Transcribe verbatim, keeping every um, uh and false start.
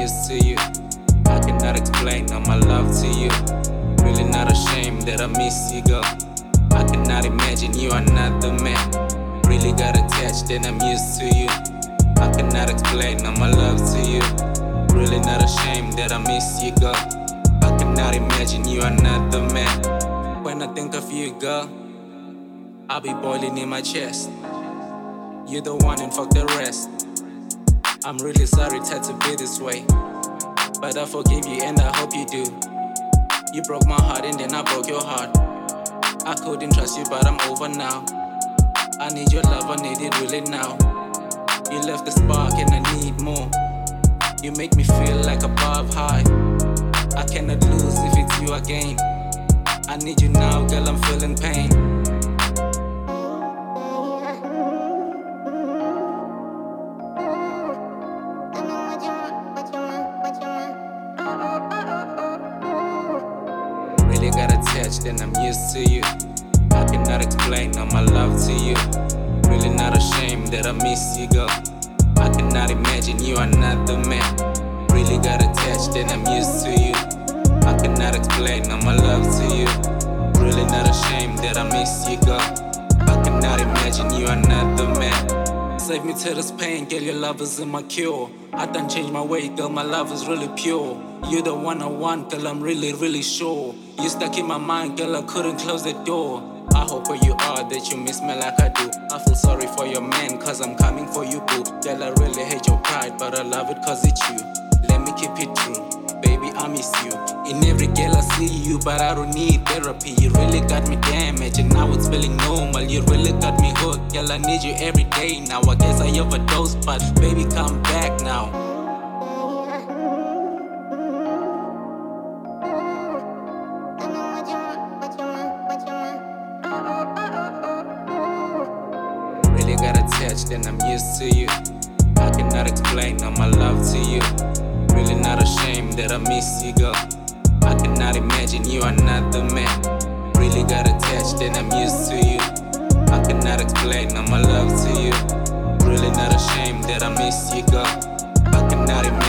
used to you. I cannot explain all my love to you. Really not ashamed that I miss you, girl. I cannot imagine you are not the man. Really got attached and I'm used to you. I cannot explain all my love to you. Really not ashamed that I miss you, girl. I cannot imagine you are not the man. When I think of you, girl, I'll be boiling in my chest. You're the one and fuck the rest. I'm really sorry it had to be this way, but I forgive you and I hope you do. You broke my heart and then I broke your heart. I couldn't trust you but I'm over now. I need your love, I need it really now. You left the spark and I need more. You make me feel like above high. I cannot lose if it's you again. I need you now, girl, I'm feeling pain. Really got attached and I'm used to you. I cannot explain all my love to you. Really not ashamed that I miss you, girl. I cannot imagine you are not the man. Really got attached and I'm used to you. I cannot explain all my love to you. Really not ashamed that I miss you, girl. I cannot imagine you are not the man. Save me to this pain, girl, your love is in my cure. I done changed my way, girl, my love is really pure. You're the one I want, girl, I'm really, really sure. You stuck in my mind, girl, I couldn't close the door. I hope where you are that you miss me like I do. I feel sorry for your man, cause I'm coming for you, boo. Girl, I really hate your pride, but I love it cause it's you. Let me keep it true, baby, I miss you. In every girl I see you, but I don't need therapy. You really got me damaged and now it's feeling normal. You really got me hooked, girl, I need you every day now. I guess I overdosed, but baby, come back now. Really got attached and I'm used to you. I cannot explain all my love to you. Really not ashamed that I miss you, girl. I cannot imagine you are not the man. Really got attached and I'm used to you. I cannot explain all my love to you. Really not ashamed that I miss you, girl. I cannot imagine